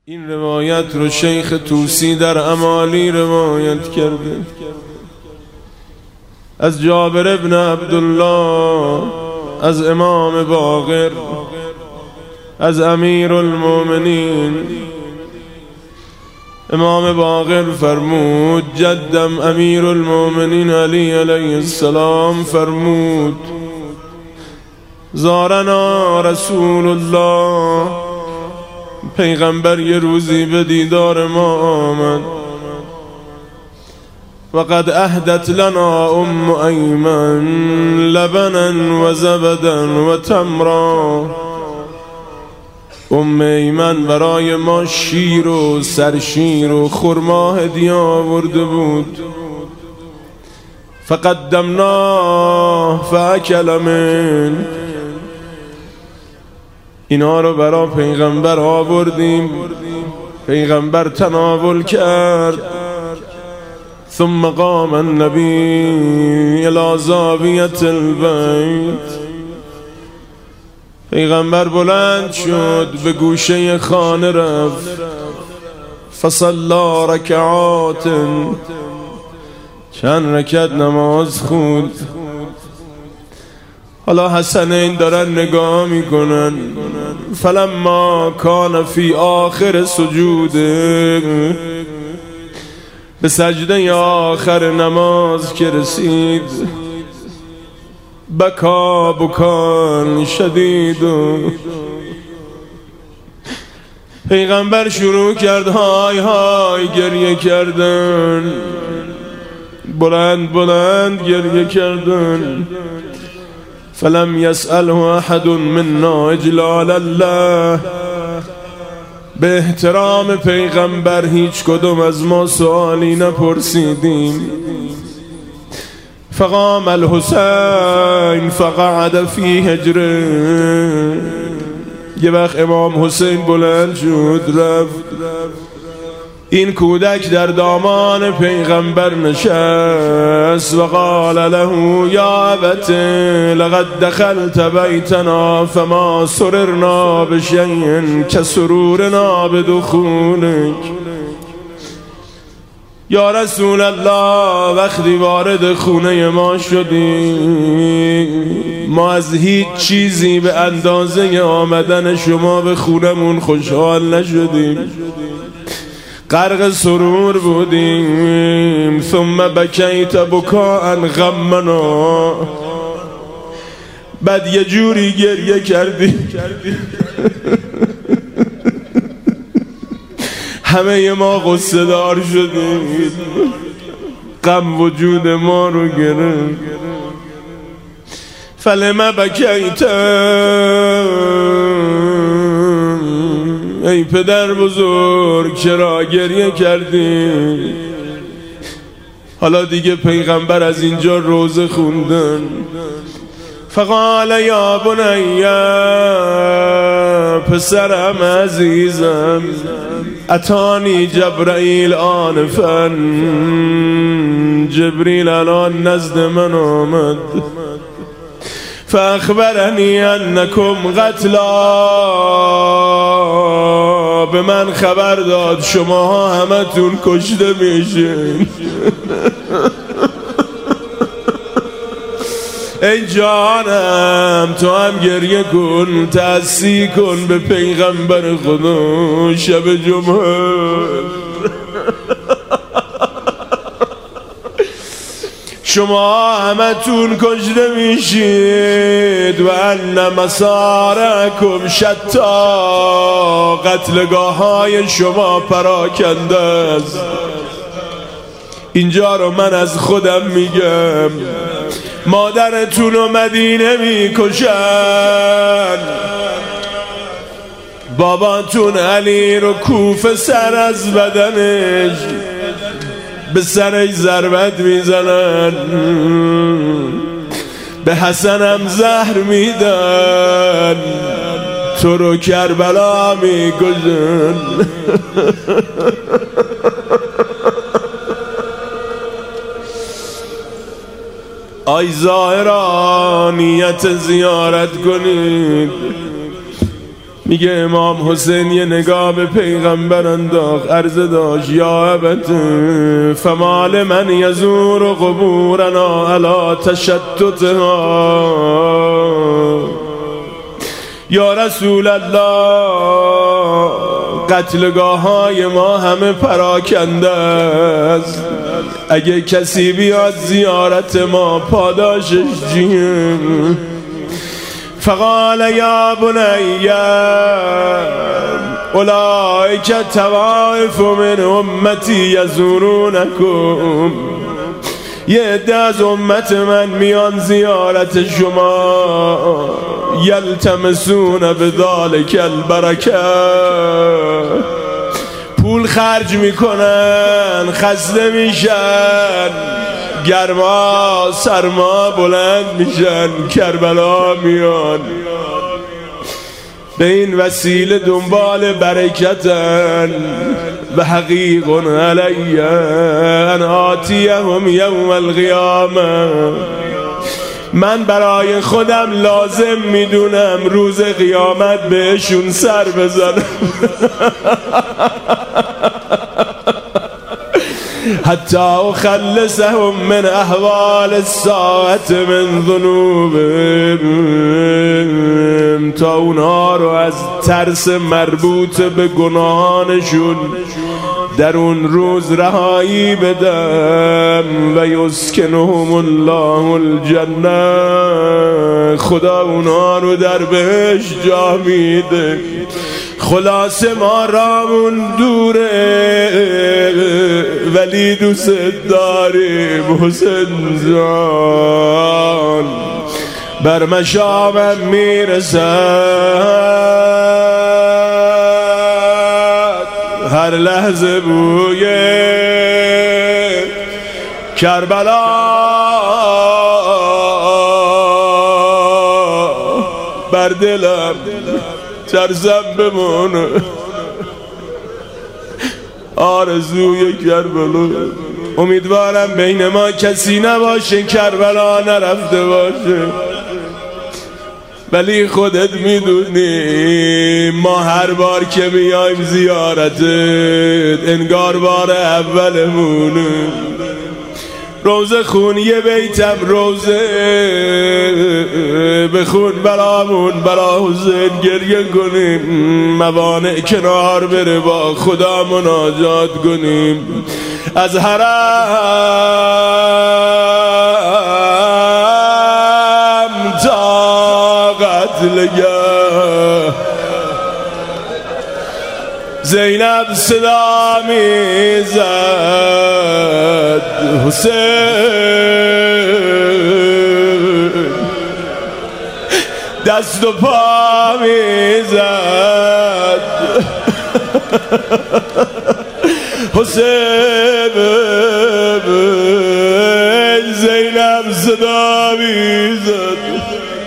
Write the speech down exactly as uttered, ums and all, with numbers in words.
این روایت رو شیخ توسی در امالی روایت کرده از جابر ابن عبدالله، از امام باقر، از امیر المؤمنین. امام باقر فرمود جدم امیر المؤمنین علی علیه السلام فرمود زارنا رسول الله، پیغمبر یه روزی به دیدار ما آمد و قد اهدت لنا ام ایمن لبنا و زبدا و تمرا. ام ایمن برای ما شیر و سرشیر و خرما هدیه آورده بود. فقدمناه فاکل من، اینا رو برای پیغمبر آوردیم، پیغمبر تناول کرد. ثم قام النبی الى زاویة البیت، پیغمبر بلند شد به گوشه خانه رفت. فصلا رکعات، چند رکعت نماز خوند. حالا حسنین دارن نگاه میکنن. فلما کان فی آخر سجوده، به سجده آخر نماز که رسید، بکا بکان شدید، پیغمبر شروع کرد های های گریه کردن، بلند بلند گریه کردن. فلم يسأله احد منا اجلال الله، به احترام پیغمبر هیچ کدوم از ما سوالی نپرسیدیم. فقام الحسین فقعد فی حجره، یه وقت امام حسین بلند شد رفت، این کودک در دامان پیغمبر نشست و قال له یا ابت لقد دخلت بیتنا فما سررنا بشیء کسرورنا بدخولک. یا رسول الله، وقتی وارد خونه ما شدی ما از هیچ چیزی به اندازه آمدن شما به خونمون خوشحال نشدیم، غرق سرور بودیم. ثم بکیت بکاء غمنا، بعد یه جوری گریه کردی همه ما غصه دار شدیم، غم وجود ما رو گرفت. فلما بکیت، ای پدر بزرگ چرا گریه کردی؟ حالا دیگه پیغمبر از اینجا روزه خوندن. فقال یا بنی، پسرم عزیزم، اتانی جبرائیل آنفا، جبریل الان نزد من آمد. فاخبرنی انکم قتلا، به من خبر داد شماها همتون کشته میشین. ای جانم تو هم گریه کن، تأسی کن به پیغمبر خدا شب جمعه. شما همتون کشته میشید و ان مسارکم شتا، قتلگاه های شما پراکنده است. اینجا رو من از خودم میگم، مادرتون رو مدینه میکشن، باباتون علی رو کوفه سر از بدنش به سرش ضربت میزنن، به حسنم زهر میدن، تو رو کربلا میکشن. آی زائران نیت زیارت کنید، میگه امام حسین یه نگاه به پیغمبر انداخت، عرض داشت یا ابت فمال من یزور قبورنا علی تشتتها. یا رسول الله قتلگاه های ما همه پراکنده است، اگه کسی بیاد زیارت ما پاداشش چیه؟ فقال یا بنی اولئک طوائف من امتی یزورونکم، یه عده از امت من میان زیارت شما، یلتمسون بذالک البرکه، پول خرج میکنن، خسته میشن، گرما سرما بلند میشن، کربلا میان، به این وسیله دنبال برکتن. و حقیق علی ان آتیهم یوم القیامه، من برای خودم لازم میدونم روز قیامت بهشون سر بزنم. حتی اخلصهم من احوال الساعت من ذنوبهم، تا اونها رو از ترس مربوط به گناهانشون در اون روز رهایی بدم. و یسکنهم الله الجنه، خدا اونها رو در بهشت جا میده. خلاصه ما رامون دوره ولی دوست داریم حسین جان، بر مشامم میرسد هر لحظه بوی کربلا، بر دلم ترسم بمونه آرزوی کربلا. امیدوارم بین ما کسی نباشه کربلا نرفته باشه، ولی خودت میدونی ما هر بار که بیایم زیارتت انگار بار اولمونه. روزه خون یه بیتم روزه بخون برامون، برا حسین گریه کنیم، موانع کنار بره، با خدا مناجات کنیم. از حرم تا قتلگه زینب صدا میزد حسین، دست و پا میزد حسین، زینب صدا میزد